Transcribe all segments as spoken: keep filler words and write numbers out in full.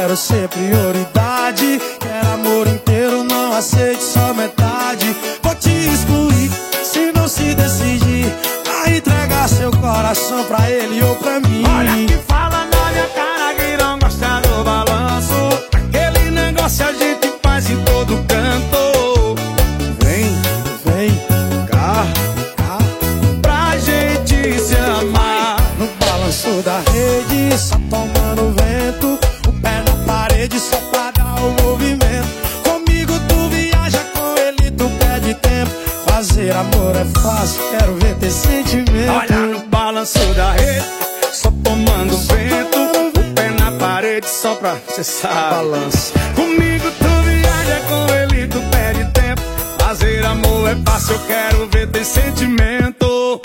quero ser prioridade. Quero amor inteiro, não aceite só metade. Vou te excluir se não se decidir a entregar seu coração pra ele ou pra mim. Olha que fala na minha cara que não gosta do balanço. Aquele negócio a gente faz em todo canto. Vem, vem cá, cá, pra gente se amar. no balanço da rede, só tomando vento, o pé na parede só pra dar o movimento. Comigo tu viaja, com ele tu perde tempo. Fazer amor é fácil, quero ver ter sentimento. Olha no balanço da rede, só tomando vento, o pé na parede só pra, cê sabe. Balança. Comigo tu viaja, com ele tu perde tempo. Fazer amor é fácil, eu quero ver ter sentimento.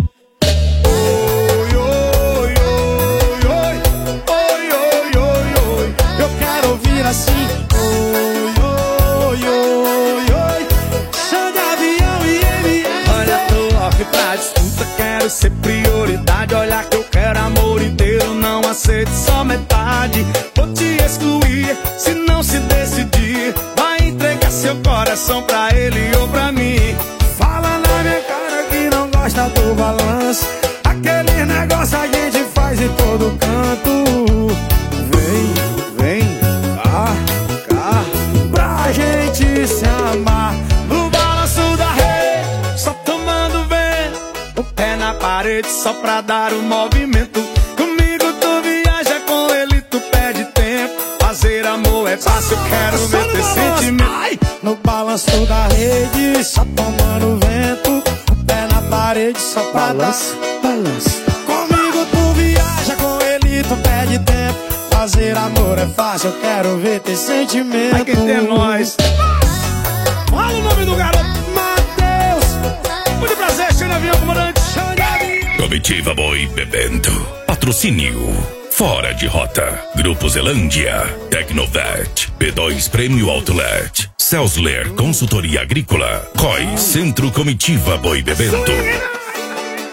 Oi, oi, oi, oi, oi, oi, oi, oi. Eu quero ouvir assim. Oi, oi, oi, oi. Chão de avião e M S. Olha, tô off pra disputa, quero ser prioridade. Olha que eu quero amor inteiro, não aceito só metade. Vou te excluir se não se decidir. Vai entregar seu coração pra ele ou pra mim. Fala na minha cara que não gosta do balanço. Aquele negócio a gente faz em todo canto. Vem, vem cá, cá, pra gente se amar. No balanço da rede, só tomando vento, o pé na parede só pra dar o movimento. Comigo tu viaja, com ele tu perde tempo. Fazer amor é fácil, quero Só ver no ter balanço. sentimento. Ai, no balanço da rede, só tomando vento, o pé na parede só pra Balança, dar. balança. Comigo tu viaja, com ele tu perde tempo. Fazer amor é fácil, eu quero ver ter sentimento. Vai que tem nós. Fala o nome do garoto, Matheus. Muito prazer, cheio de avião, comandante. Chão de avião. Comitiva Boi bebendo. Patrocínio Fora de Rota, Grupo Zelândia, Tecnovet, P dois Prêmio Outlet, Celsler Consultoria Agrícola, C O I Centro Comitiva Boi bebendo.